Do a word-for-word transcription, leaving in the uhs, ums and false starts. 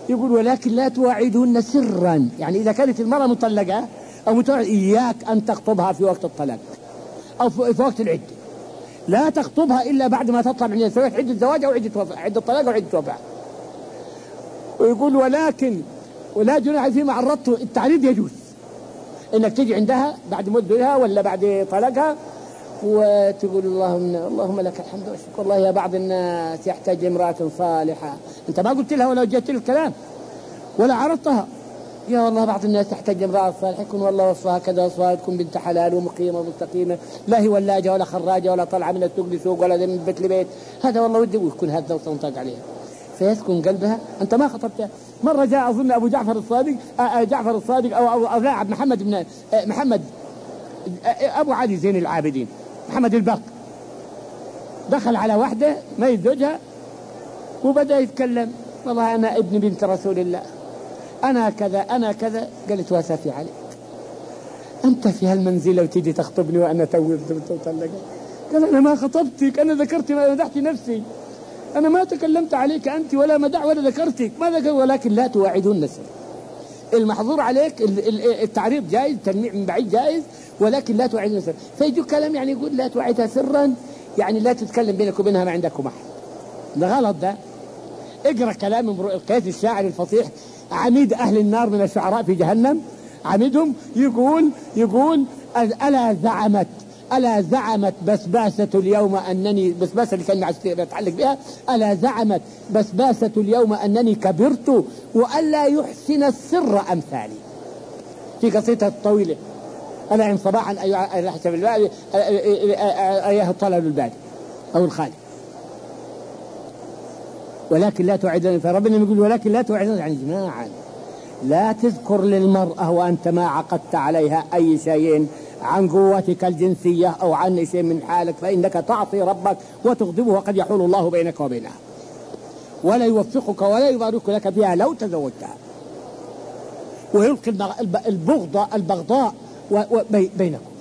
يقول ولكن لا تواعدهن سرا، يعني إذا كانت المرأة مطلقة أو متوعد إياك أن تخطبها في وقت الطلاق أو في وقت العدة، لا تخطبها إلا بعد ما تطلع من سواء عدة زواج أو عدة وفاة، عدة طلاق أو عدة وفاة. ويقول ولكن ولا جناح فيما عرضته، التعريض يجوز إنك تجي عندها بعد مدتها ولا بعد طلاقها وتقول اللهم اللهم لك الحمد والشكر، والله يا بعض الناس يحتاج امرأة صالحة، أنت ما قلت لها ولا وجهت لها الكلام ولا عرضتها، يا والله بعض الناس تحتاج امرأة صالحة، يكون والله وصفها كذا وصفها، تكون بنت حلال ومقيمة ومستقيمة، لا هي ولاجة ولا خراجة ولا طالعة من السوق لسوق ولا من بيت لبيت، هذا والله ودي، ويكون هذا وتنطق عليها فيسكن قلبها. أنت ما خطبتها. مرة جاء أظن أبو جعفر الصادق جعفر الصادق أو أو لا محمد بن محمد أبو علي زين العابدين محمد الباق، دخل على واحدة ما يزوجها وبدأ يتكلم، والله أنا ابن بنت رسول الله، أنا كذا أنا كذا. قالت واسفي عليك، أنت في هالمنزلة وتيجي تخطبني وأنا توي مطلقة؟ قال أنا ما خطبتك، أنا ذكرت ما مدحت نفسي، أنا ما تكلمت عليك أنت ولا مدح ولا ذكرتك، ما ذكر، ولكن لا تواعدون السر. المحظور عليك التعريض جائز، التلميع من بعيد جائز، ولكن لا تواعدون السر. فيجو كلام يعني يقول لا تواعدها سرا، يعني لا تتكلم بينك وبينها ما عندكم أحد، ده غلط. ده اقرأ كلام امرؤ القيس الشاعر الفصيح عميد أهل النار من الشعراء في جهنم، عميدهم يقول يقول ألا زعمت ألا زعمت بسباسة اليوم أنني، بسباسة اللي كان يتعلق بها، ألا زعمت بسباسة اليوم أنني كبرت وألا يحسن السر أمثالي، في قصيدة طويلة. ألا إن صباحا أي حسب البادي أيه طلل البادي أو الخالي، ولكن لا توعدون، فربنا يقول ولكن لا توعدون يعني جماعا، لا تذكر للمرأة وأنت ما عقدت عليها أي شيء عن قوتك الجنسية أو عن شيء من حالك، فإنك تعصي ربك وتغضبه وقد يحول الله بينك وبينها ولا يوفقك ولا يبارك لك فيها لو تزوجتها، ويلقي البغضاء البغضاء بينكم.